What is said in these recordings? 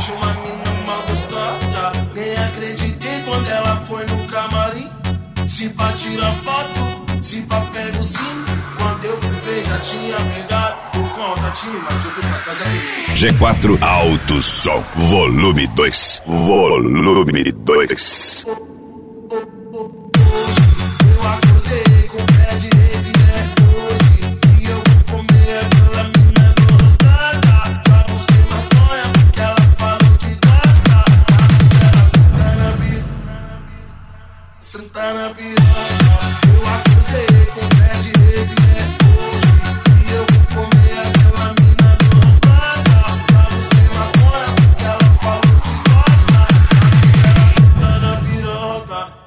tinha uma mina mal gostosa. Nem acreditei quando ela foi no camarim. Se pra tirar foto, se pra pego sim. Quando eu fui ver já tinha pegado. Por conta tinha, mas eu fui pra casa dele. G4 Alto Som, volume 2. Volume 2. Eu acordei com o pé direito e é hoje que eu vou comer aquela mina gostosa. Já busquei maconha porque ela falou que gosta. Mas ela senta na piroca. Eu acordei com o pé direito e é hoje que eu vou comer aquela mina gostosa. Já busquei maconha porque ela falou que gosta. Mas ela senta na piroca.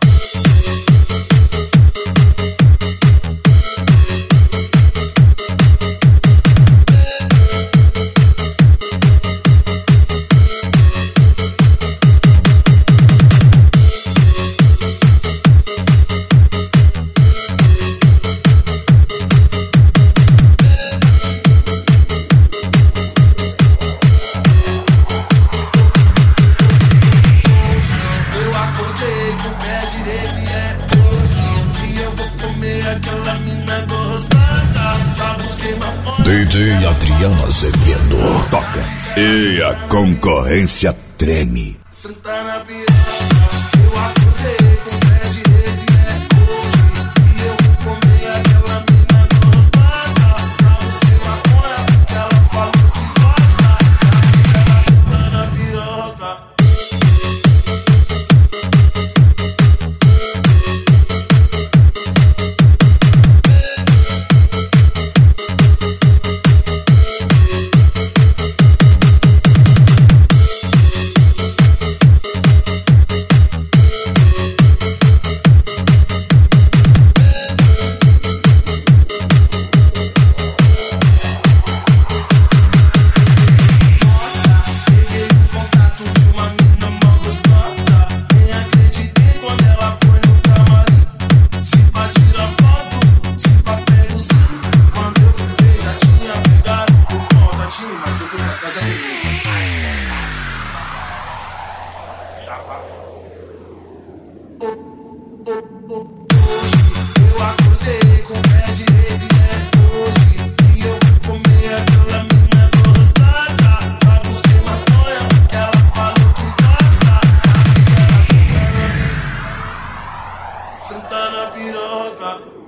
Eu acordei com o pé direito e é hoje que eu vou comer aquela mina gostosa. Já busquei maconha. DJ Adriano Azevedo toca e a concorrência treme. Sentar na piroca. Eu acordei com o pé direito e é hoje que eu vou comer aquela mina gostosa. Já busquei maconha porque ela falou que gosta. Mas ela senta na piroca. Peguei o contato de uma mina mal gostosa. Nem acreditei quando ela foi no camarim. Se pra tirar foto, se pra pego sim. Quando eu fui ver já tinha pegado. Por conta tinha, mas eu fui pra casa dele. Eu acordei com o pé direito e é hoje que eu vou comer aquela mina gostosa. Já busquei maconha porque ela falou que gosta. Mas ela senta na piroca.